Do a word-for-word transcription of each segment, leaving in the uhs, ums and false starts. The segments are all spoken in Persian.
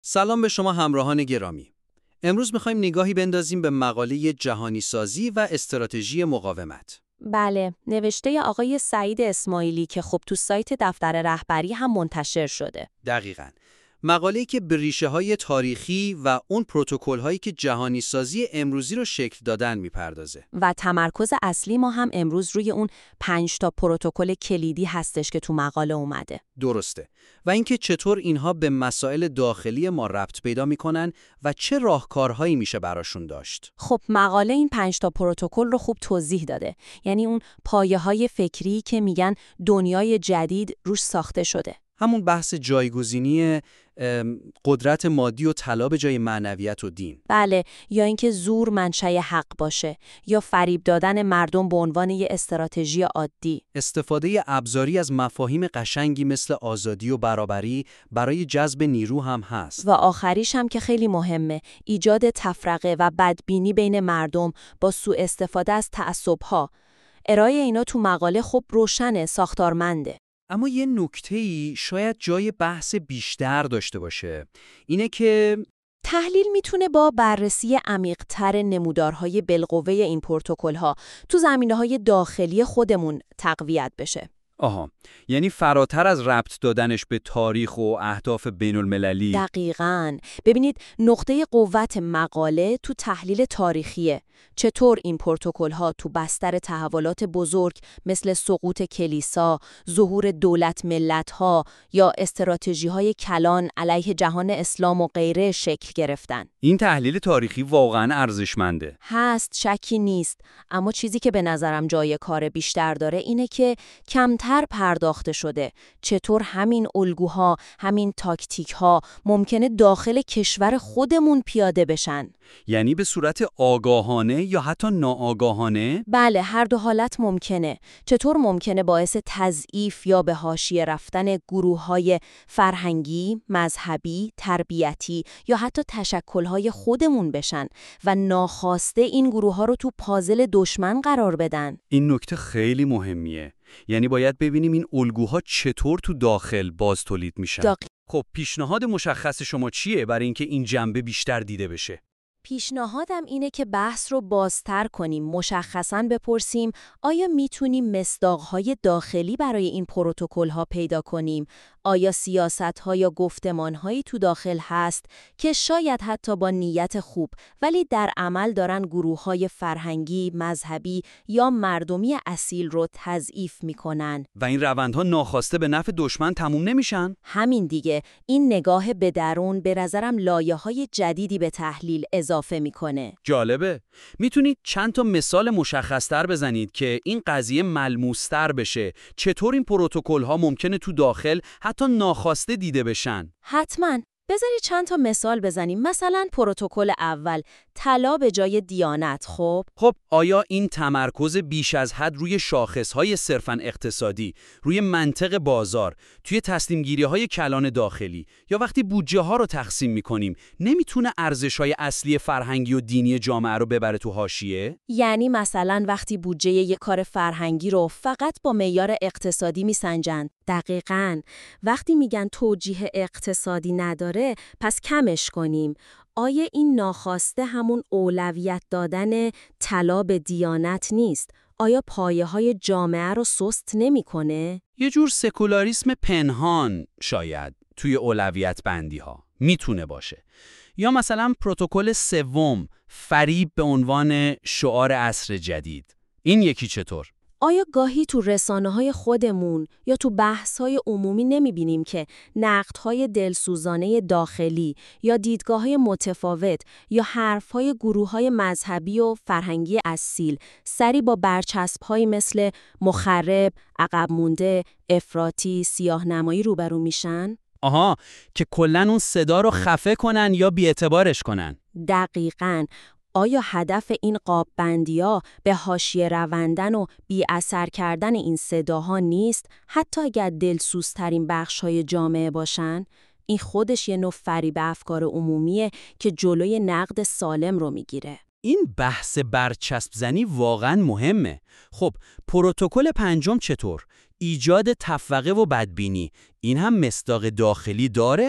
سلام به شما همراهان گرامی. امروز می‌خوایم نگاهی بندازیم به مقاله جهانی سازی و استراتژی مقاومت. بله، نوشته آقای سعید اسماعیلی که خب تو سایت دفتر رهبری هم منتشر شده. دقیقاً. مقاله‌ای که به ریشه‌های تاریخی و اون پروتکل‌هایی که جهانی سازی امروزی رو شکل دادن می‌پردازه. و تمرکز اصلی ما هم امروز روی اون پنج تا پروتکل کلیدی هستش که تو مقاله اومده. درسته. و اینکه چطور اینها به مسائل داخلی ما ربط پیدا می‌کنن و چه راهکارهایی میشه براشون داشت. خب مقاله این پنج تا پروتکل رو خوب توضیح داده. یعنی اون پایه‌های فکری که میگن دنیای جدید روش ساخته شده. همون بحث جایگزینی قدرت مادی و طلا به جای معنویت و دین. بله، یا اینکه زور منشأ حق باشه، یا فریب دادن مردم به عنوان یه استراتژی عادی. استفاده ابزاری از مفاهیم قشنگی مثل آزادی و برابری برای جذب نیرو هم هست. و آخریش هم که خیلی مهمه، ایجاد تفرقه و بدبینی بین مردم با سوء استفاده از تعصب‌ها. ارائه اینا تو مقاله خب روشنه، ساختارمنده. اما یه نکته‌ای شاید جای بحث بیشتر داشته باشه. اینه که تحلیل میتونه با بررسی عمیق‌تر نمودارهای بالقوه این پروتکل‌ها تو زمینه‌های داخلی خودمون تقویت بشه. آها، یعنی فراتر از ربط دادنش به تاریخ و اهداف بین‌المللی. دقیقاً. ببینید نقطه قوت مقاله تو تحلیل تاریخیه. چطور این پروتکل‌ها تو بستر تحولات بزرگ مثل سقوط کلیسا، ظهور دولت ملت‌ها یا استراتژی‌های کلان علیه جهان اسلام و غیره شکل گرفتن. این تحلیل تاریخی واقعاً ارزشمنده. هست، شکی نیست. اما چیزی که به نظرم جای کار بیشتر داره اینه که کمتر پرداخته شده. چطور همین الگوها، همین تاکتیک‌ها ممکنه داخل کشور خودمون پیاده بشن؟ یعنی به صورت آگاهانه یا حتی ناآگاهانه؟ بله، هر دو حالت ممکنه. چطور ممکنه باعث تضعیف یا به حاشیه رفتن گروه‌های فرهنگی، مذهبی، تربیتی یا حتی تشکل‌های خودمون بشن و ناخواسته این گروه‌ها رو تو پازل دشمن قرار بدن؟ این نکته خیلی مهمیه. یعنی باید ببینیم این الگوها چطور تو داخل باز تولید میشن. دقیق. خب پیشنهاد مشخص شما چیه برای اینکه این جنبه بیشتر دیده بشه؟ پیشنهادم اینه که بحث رو بازتر کنیم، مشخصاً بپرسیم آیا میتونیم مصداق‌های داخلی برای این پروتکل‌ها پیدا کنیم؟ آیا سیاست‌ها یا گفتمان‌هایی تو داخل هست که شاید حتی با نیت خوب ولی در عمل دارن گروه‌های فرهنگی، مذهبی یا مردمی اصیل رو تضعیف میکنن؟ و این روندها ناخواسته به نفع دشمن تموم نمیشن؟ همین دیگه، این نگاه به درون به نظرم لایه‌های جدیدی به تحلیل اضافه میکنه. جالبه. میتونید چند تا مثال مشخص‌تر بزنید که این قضیه ملموس‌تر بشه؟ چطور این پروتکل‌ها ممکنه تو داخل حتی ناخواسته دیده بشن؟ حتماً. بذاری چند تا مثال بزنیم. مثلا پروتکل اول، طلا به جای دیانت. خب خب آیا این تمرکز بیش از حد روی شاخص‌های صرفاً اقتصادی، روی منطق بازار، توی تصمیم‌گیری‌های کلان داخلی یا وقتی بودجه‌ها رو تقسیم می‌کنیم، نمیتونه ارزش‌های اصلی فرهنگی و دینی جامعه رو ببره تو حاشیه؟ یعنی مثلا وقتی بودجه یک کار فرهنگی رو فقط با معیار اقتصادی میسنجن. دقیقاً. وقتی میگن توجیه اقتصادی نداره پس کمش کنیم. آیا این ناخواسته همون اولویت دادن طلا به دیانت نیست؟ آیا پایه‌های جامعه رو سست نمی‌کنه؟ یه جور سکولاریسم پنهان شاید توی اولویت بندی ها میتونه باشه. یا مثلا پروتکل سوم، فریب به عنوان شعار عصر جدید. این یکی چطور؟ آیا گاهی تو رسانه‌های خودمون یا تو بحث‌های عمومی نمی‌بینیم که نقدهای دلسوزانه داخلی یا دیدگاه‌های متفاوت یا حرف‌های گروه‌های مذهبی و فرهنگی اصیل سری با برچسب‌هایی مثل مخرب، عقب مونده، افراطی، سیاه‌نمایی روبرو میشن؟ آها، که کلاً اون صدا رو خفه کنن یا بی‌اعتبارش کنن. دقیقاً. آیا هدف این قاب‌بندی‌ها به حاشیه روندن و بی‌اثر کردن این صداها نیست، حتی اگر دلسوزترین بخش‌های جامعه باشن؟ این خودش یه نوع فریب افکار عمومیه که جلوی نقد سالم رو میگیره. این بحث برچسب زنی واقعاً مهمه. خب پروتکل پنجم چطور؟ ایجاد تفرقه و بدبینی. این هم مصداق داخلی داره؟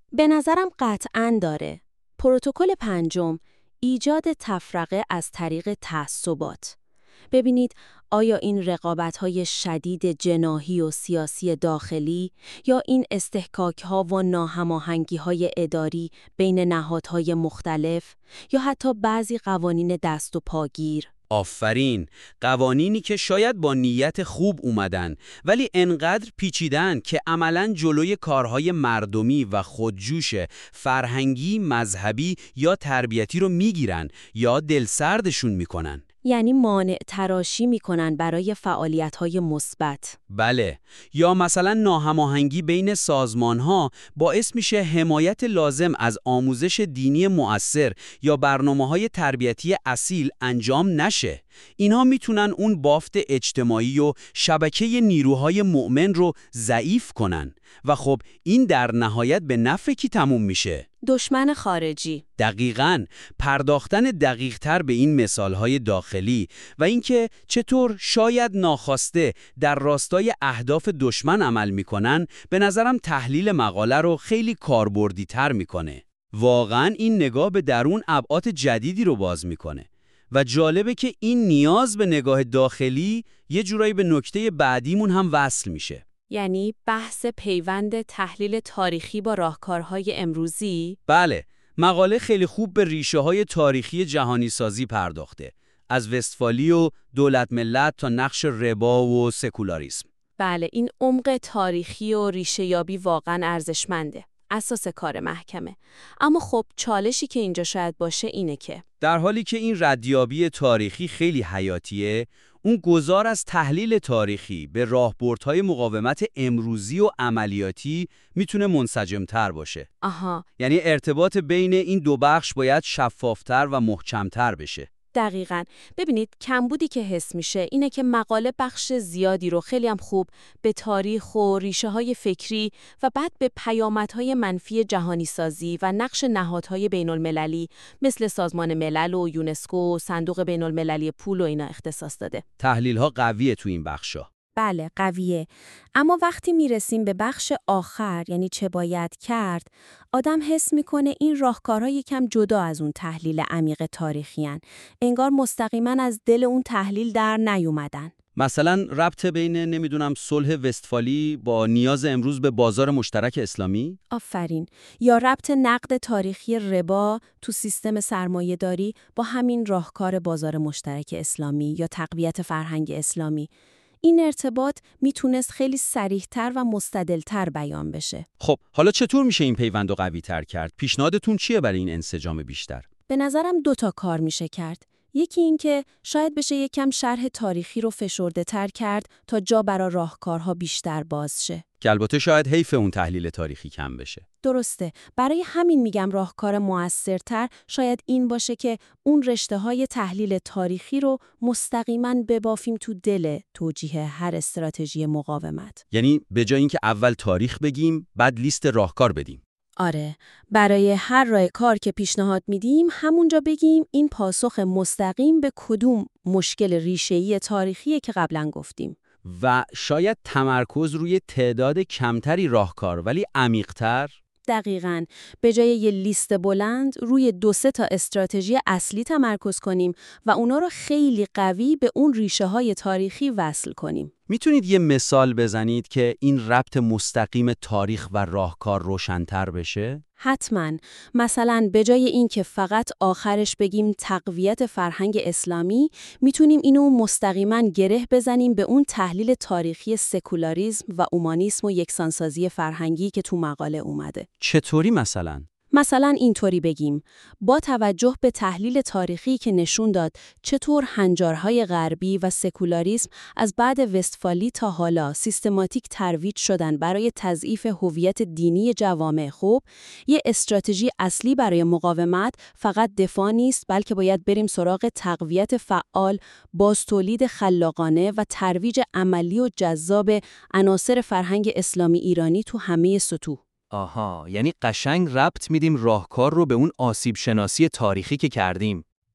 به نظرم قطعاً داره. پروتکل پنجم، ایجاد تفرقه از طریق تعصبات. ببینید، آیا این رقابت‌های شدید جناحی و سیاسی داخلی یا این استحکاک‌ها و ناهماهنگی‌های اداری بین نهادهای مختلف یا حتی بعضی قوانین دست و پاگیر؟ آفرین، قوانینی که شاید با نیت خوب اومدن ولی انقدر پیچیدن که عملاً جلوی کارهای مردمی و خودجوش فرهنگی، مذهبی یا تربیتی رو میگیرن یا دلسردشون میکنن. یعنی مانع تراشی میکنن برای فعالیت‌های مثبت. بله، یا مثلا ناهماهنگی بین سازمان‌ها باعث میشه حمایت لازم از آموزش دینی مؤثر یا برنامه‌های تربیتی اصیل انجام نشه. اینها میتونن اون بافت اجتماعی و شبکه نیروهای مؤمن رو ضعیف کنن و خب این در نهایت به نفع کی تموم میشه؟ دشمن خارجی. دقیقاً، پرداختن دقیق‌تر به این مثال‌های داخلی و اینکه چطور شاید ناخواسته در راستای اهداف دشمن عمل می‌کنن، به نظرم تحلیل مقاله رو خیلی کاربردی‌تر می‌کنه. واقعاً این نگاه به درون ابعاد جدیدی رو باز می‌کنه. و جالبه که این نیاز به نگاه داخلی یه جورایی به نکته بعدیمون هم وصل میشه. یعنی بحث پیوند تحلیل تاریخی با راهکارهای امروزی؟ بله، مقاله خیلی خوب به ریشه های تاریخی جهانی سازی پرداخته. از وستفالی و دولت ملت تا نقش ربا و سکولاریسم. بله، این عمق تاریخی و ریشه یابی واقعا ارزشمنده. اساس کار محکمه. اما خب چالشی که اینجا شاید باشه اینه که در حالی که این ردیابی تاریخی خیلی حیاتیه، اون گذار از تحلیل تاریخی به راهبردهای مقاومت امروزی و عملیاتی میتونه منسجم‌تر باشه. آها. یعنی ارتباط بین این دو بخش باید شفافتر و محکم‌تر بشه. دقیقاً. ببینید، کمبودی که حس میشه اینه که مقاله بخش زیادی رو خیلی هم خوب به تاریخ و ریشه های فکری و بعد به پیامدهای منفی جهانی سازی و نقش نهادهای بین المللی مثل سازمان ملل و یونسکو و صندوق بین المللی پول و اینا اختصاص داده. تحلیل ها قویه تو این بخشا. بله، قویه. اما وقتی میرسیم به بخش آخر، یعنی چه باید کرد، آدم حس میکنه این راهکارها یکم جدا از اون تحلیل عمیق تاریخی هن. انگار مستقیما از دل اون تحلیل در نیومدن. مثلا ربط بین نمیدونم صلح وستفالی با نیاز امروز به بازار مشترک اسلامی؟ آفرین. یا ربط نقد تاریخی ربا تو سیستم سرمایه‌داری با همین راهکار بازار مشترک اسلامی یا تقویت فرهنگ اسلامی. این ارتباط میتونست خیلی صریح‌تر و مستدل‌تر بیان بشه. خب حالا چطور میشه این پیوند رو قوی‌تر کرد؟ پیشنهادتون چیه برای این انسجام بیشتر؟ به نظرم دو تا کار میشه کرد. یکی این که شاید بشه یکم شرح تاریخی رو فشرده-تر کرد تا جا برای راهکارها بیشتر باز شه. که البته شاید حیف اون تحلیل تاریخی کم بشه. درسته. برای همین میگم راهکار موثرتر شاید این باشه که اون رشته‌های تحلیل تاریخی رو مستقیما ببافیم تو دل توجیه هر استراتژی مقاومت. یعنی به جای اینکه اول تاریخ بگیم، بعد لیست راهکار بدیم. آره، برای هر راه کار که پیشنهاد میدیم همونجا بگیم این پاسخ مستقیم به کدوم مشکل ریشه‌ای تاریخیه که قبلا گفتیم. و شاید تمرکز روی تعداد کمتری راهکار ولی عمیق‌تر. دقیقاً. به جای یه لیست بلند روی دو سه تا استراتژی اصلی تمرکز کنیم و اونا رو خیلی قوی به اون ریشه‌های تاریخی وصل کنیم. میتونید یه مثال بزنید که این ربط مستقیم تاریخ و راهکار روشن‌تر بشه؟ حتماً. مثلا به جای این که فقط آخرش بگیم تقویت فرهنگ اسلامی، میتونیم اینو مستقیما گره بزنیم به اون تحلیل تاریخی سکولاریسم و اومانیسم و یکسانسازی فرهنگی که تو مقاله اومده. چطوری مثلا؟ مثلا اینطوری بگیم: با توجه به تحلیل تاریخی که نشون داد چطور هنجارهای غربی و سکولاریسم از بعد وستفالی تا حالا سیستماتیک ترویج شدن برای تضعیف هویت دینی جوامع، خوب یه استراتژی اصلی برای مقاومت فقط دفاع نیست، بلکه باید بریم سراغ تقویت فعال، بازتولید خلاقانه و ترویج عملی و جذاب عناصر فرهنگ اسلامی ایرانی تو همه سطوح. آها، یعنی قشنگ ربط میدیم راهکار رو به اون آسیب شناسی تاریخی که کردیم.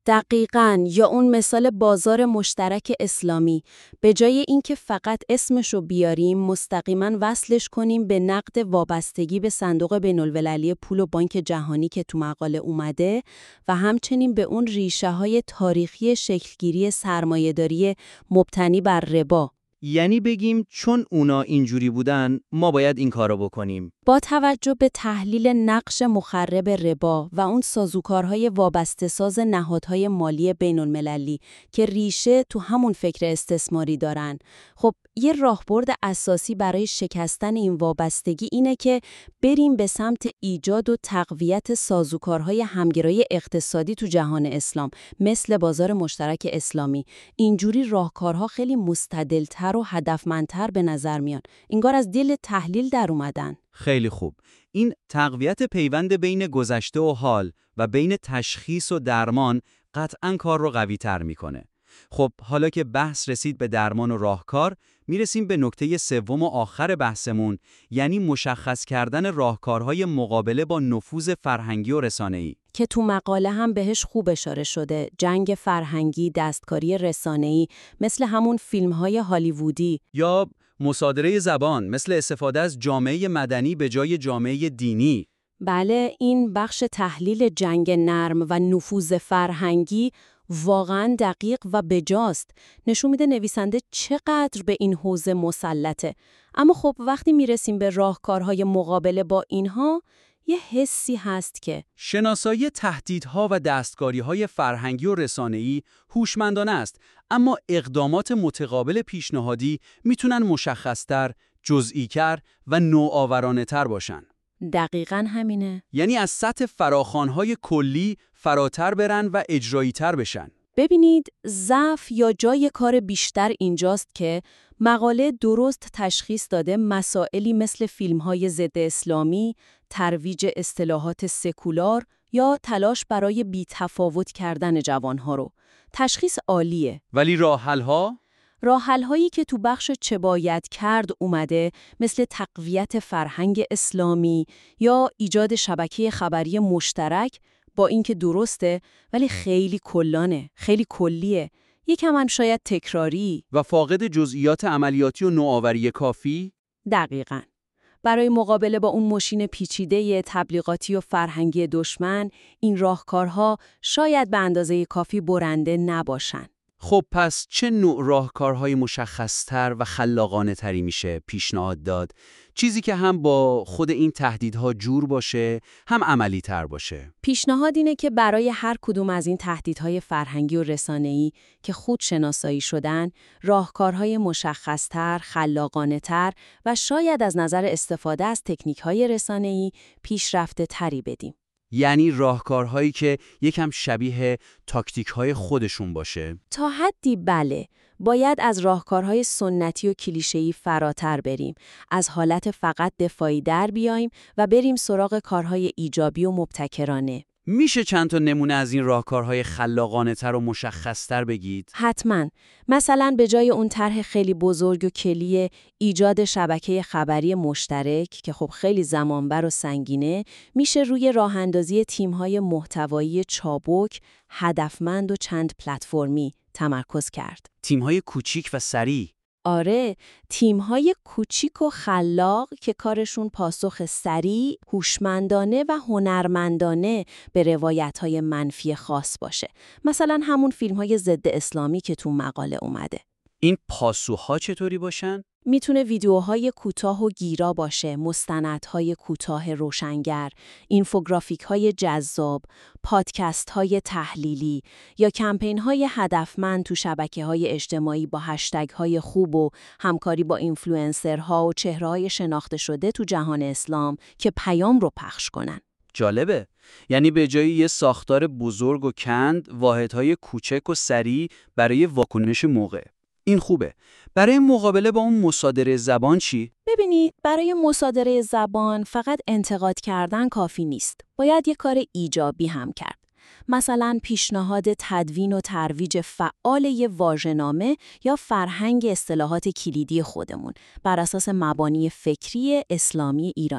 دقیقاً، یا اون مثال بازار مشترک اسلامی. به جای اینکه فقط اسمشو بیاریم، مستقیما وصلش کنیم به نقد وابستگی به صندوق بین‌المللی پول و بانک جهانی که تو مقاله اومده و همچنین به اون ریشه‌های تاریخی شکلگیری سرمایه‌داری مبتنی بر ربا. یعنی بگیم چون اونا اینجوری بودن، ما باید این کارو بکنیم. با توجه به تحلیل نقش مخرب ربا و اون سازوکارهای وابسته‌ساز نهادهای مالی بین‌المللی که ریشه تو همون فکر استثماری دارن، خب یه راهبرد اساسی برای شکستن این وابستگی اینه که بریم به سمت ایجاد و تقویت سازوکارهای همگرایی اقتصادی تو جهان اسلام، مثل بازار مشترک اسلامی. اینجوری راهکارها خیلی مستدل‌تر و هدفمندتر به نظر میان. انگار از دل تحلیل در اومدن. خیلی خوب. این تقویت پیوند بین گذشته و حال و بین تشخیص و درمان قطعاً کار رو قوی تر میکنه. خب حالا که بحث رسید به درمان و راهکار، میرسیم به نکته سوم و آخر بحثمون، یعنی مشخص کردن راهکارهای مقابله با نفوذ فرهنگی و رسانه‌ای. که تو مقاله هم بهش خوب اشاره شده، جنگ فرهنگی، دستکاری رسانه‌ای، مثل همون فیلم‌های هالیوودی. یا مصادره زبان، مثل استفاده از جامعه مدنی به جای جامعه دینی. بله، این بخش تحلیل جنگ نرم و نفوذ فرهنگی واقعاً دقیق و بجاست. نشون میده نویسنده چقدر به این حوزه مسلطه. اما خب وقتی میرسیم به راهکارهای مقابله با اینها، یه حسی هست که شناسایی تهدیدها و دستکاری‌های فرهنگی و رسانه‌ای هوشمندانه است، اما اقدامات متقابل پیشنهادی میتونن مشخص‌تر، جزئی‌تر و نوآورانه‌تر باشن. دقیقاً همینه. یعنی از سطح فراخوان‌های کلی فراتر برن و اجرایی‌تر بشن. ببینید، ضعف یا جای کار بیشتر اینجاست که مقاله درست تشخیص داده مسائلی مثل فیلم‌های ضد اسلامی، ترویج اصطلاحات سکولار یا تلاش برای بی‌تفاوت کردن جوانها رو. تشخیص عالیه. ولی راه حل‌ها؟ راه حل‌هایی که تو بخش چه باید کرد اومده، مثل تقویت فرهنگ اسلامی یا ایجاد شبکه خبری مشترک، با اینکه درسته ولی خیلی کلانه، خیلی کلیه، یکم هم شاید تکراری و فاقد جزئیات عملیاتی و نوآوری کافی. دقیقاً. برای مقابله با اون ماشین پیچیده تبلیغاتی و فرهنگی دشمن، این راهکارها شاید به اندازه کافی برنده نباشن. خب پس چه نوع راهکارهای مشخص‌تر و خلاقانه تری میشه پیشنهاد داد؟ چیزی که هم با خود این تهدیدها جور باشه، هم عملی تر باشه. پیشنهاد اینه که برای هر کدوم از این تهدیدهای فرهنگی و رسانه‌ای که خود شناسایی شدن، راهکارهای مشخص‌تر، خلاقانه‌تر و شاید از نظر استفاده از تکنیک‌های رسانه‌ای پیشرفته تری بدیم. یعنی راهکارهایی که یکم شبیه تاکتیک‌های خودشون باشه. تا حدی بله، باید از راهکارهای سنتی و کلیشه‌ای فراتر بریم، از حالت فقط دفاعی در بیایم و بریم سراغ کارهای ایجابی و مبتکرانه. میشه چند تا نمونه از این راهکارهای خلاقانه‌تر و مشخص‌تر بگید؟ حتماً. مثلا به جای اون طرح خیلی بزرگ و کلیه ایجاد شبکه خبری مشترک که خب خیلی زمانبر و سنگینه، میشه روی راه اندازی تیم‌های محتوایی چابک، هدفمند و چند پلتفرمی تمرکز کرد. تیم‌های کوچیک و سریع. آره، تیم‌های کوچیک و خلاق که کارشون پاسخ سریع، هوشمندانه و هنرمندانه به روایت‌های منفی خاص باشه. مثلا همون فیلم‌های ضد اسلامی که تو مقاله اومده. این پاسوها چطوری باشن؟ میتونه ویدیوهای کوتاه و گیرا باشه، مستندهای کوتاه روشنگر، اینفوگرافیک‌های جذاب، پادکست‌های تحلیلی یا کمپین‌های هدفمند تو شبکه‌های اجتماعی با هشتگ‌های خوب و همکاری با اینفلوئنسرها و چهره‌های شناخته شده تو جهان اسلام که پیام رو پخش کنن. جالبه. یعنی به جای یه ساختار بزرگ و کند، واحدهای کوچک و سریع برای واکنش موقع. این خوبه. برای مقابله با اون مصادره زبان چی؟ ببینید، برای مصادره زبان فقط انتقاد کردن کافی نیست. باید یه کار ایجابی هم کرد. مثلا پیشنهاد تدوین و ترویج فعال یه واژه‌نامه یا فرهنگ اصطلاحات کلیدی خودمون بر اساس مبانی فکری اسلامی ایرانی.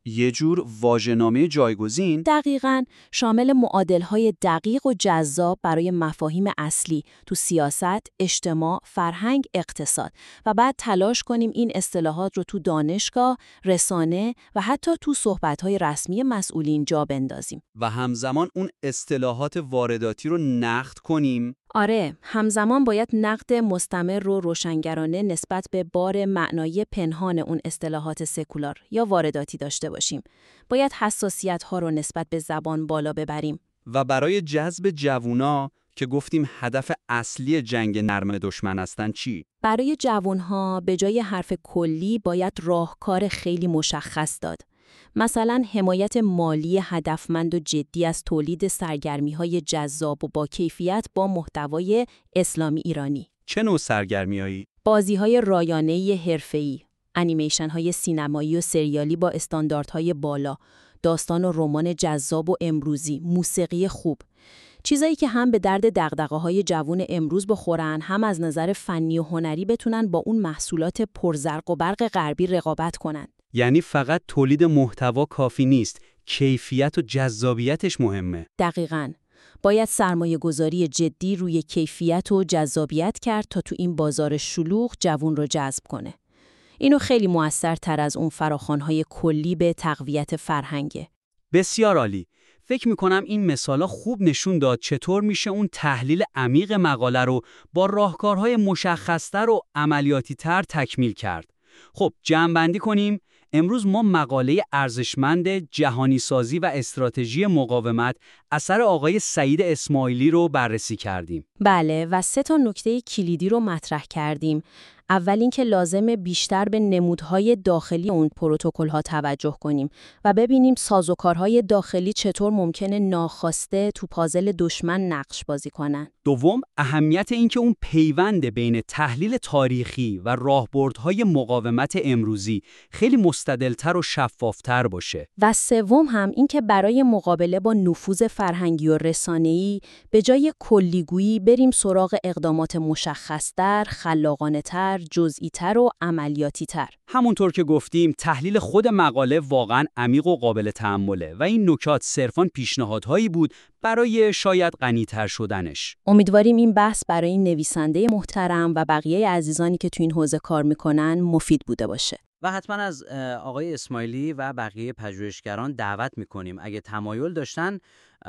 یه جور واژه‌نامه جایگزین؟ دقیقاً، شامل معادل‌های دقیق و جذاب برای مفاهیم اصلی تو سیاست، اجتماع، فرهنگ، اقتصاد و بعد تلاش کنیم این اصطلاحات رو تو دانشگاه، رسانه و حتی تو صحبت‌های رسمی مسئولین جا بندازیم. و همزمان اون اصطلاحات وارداتی رو نقد کنیم. آره، همزمان باید نقد مستمر رو روشنگرانه نسبت به بار معنایی پنهان اون اصطلاحات سکولار یا وارداتی داشته باشیم. باید حساسیت‌ها رو نسبت به زبان بالا ببریم. و برای جذب جوونا که گفتیم هدف اصلی جنگ نرم دشمن هستن چی؟ برای جوانها به جای حرف کلی باید راهکار خیلی مشخص داد. مثلا حمایت مالی هدفمند و جدی از تولید سرگرمی‌های جذاب و با کیفیت با محتوای اسلامی ایرانی. چه نوع سرگرمیایی؟ بازی‌های رایانه‌ای حرفه‌ای، انیمیشن‌های سینمایی و سریالی با استانداردهای بالا، داستان و رمان جذاب و امروزی، موسیقی خوب. چیزایی که هم به درد دغدغه‌های جوان امروز بخورن، هم از نظر فنی و هنری بتونن با اون محصولات پرزرق و برق غربی رقابت کنن. یعنی فقط تولید محتوا کافی نیست، کیفیت و جذابیتش مهمه. دقیقاً. باید سرمایه گذاری جدی روی کیفیت و جذابیت کرد تا تو این بازار شلوغ جوان رو جذب کنه. اینو خیلی مؤثرتر از اون فراخوان‌های کلی به تقویت فرهنگه. بسیار عالی. فکر میکنم این مثالا خوب نشون داد چطور میشه اون تحلیل عمیق مقاله رو با راهکارهای مشخص‌تر و عملیاتی‌تر تکمیل کرد. خب جمع‌بندی کنیم. امروز ما مقاله ارزشمند جهانی سازی و استراتژی مقاومت اثر آقای سعید اسماعیلی رو بررسی کردیم. بله، و سه تا نکته کلیدی رو مطرح کردیم. اول اینکه لازمه بیشتر به نمودهای داخلی اون پروتکل‌ها توجه کنیم و ببینیم سازوکارهای داخلی چطور ممکنه ناخواسته تو پازل دشمن نقش بازی کنن. دوم، اهمیت اینکه اون پیوند بین تحلیل تاریخی و راهبردهای مقاومت امروزی خیلی مستدل‌تر و شفاف‌تر باشه. و سوم هم اینکه برای مقابله با نفوذ فرهنگی و رسانه‌ای به جای کلیگویی بریم سراغ اقدامات مشخص‌تر، خلاقانه‌تر، جزئی‌تر و عملیاتی‌تر. همونطور که گفتیم تحلیل خود مقاله واقعاً عمیق و قابل تأمله و این نکات صرفاً پیشنهادهایی بود برای شاید غنی‌تر شدنش. امیدواریم این بحث برای این نویسنده محترم و بقیه عزیزانی که تو این حوزه کار میکنن مفید بوده باشه. و حتما از آقای اسماعیلی و بقیه پژوهشگران دعوت میکنیم اگه تمایل داشتن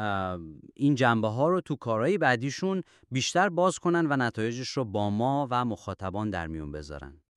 این جنبه ها رو تو کارهای بعدیشون بیشتر باز کنن و نتایجش رو با ما و مخاطبان در میون بذارن.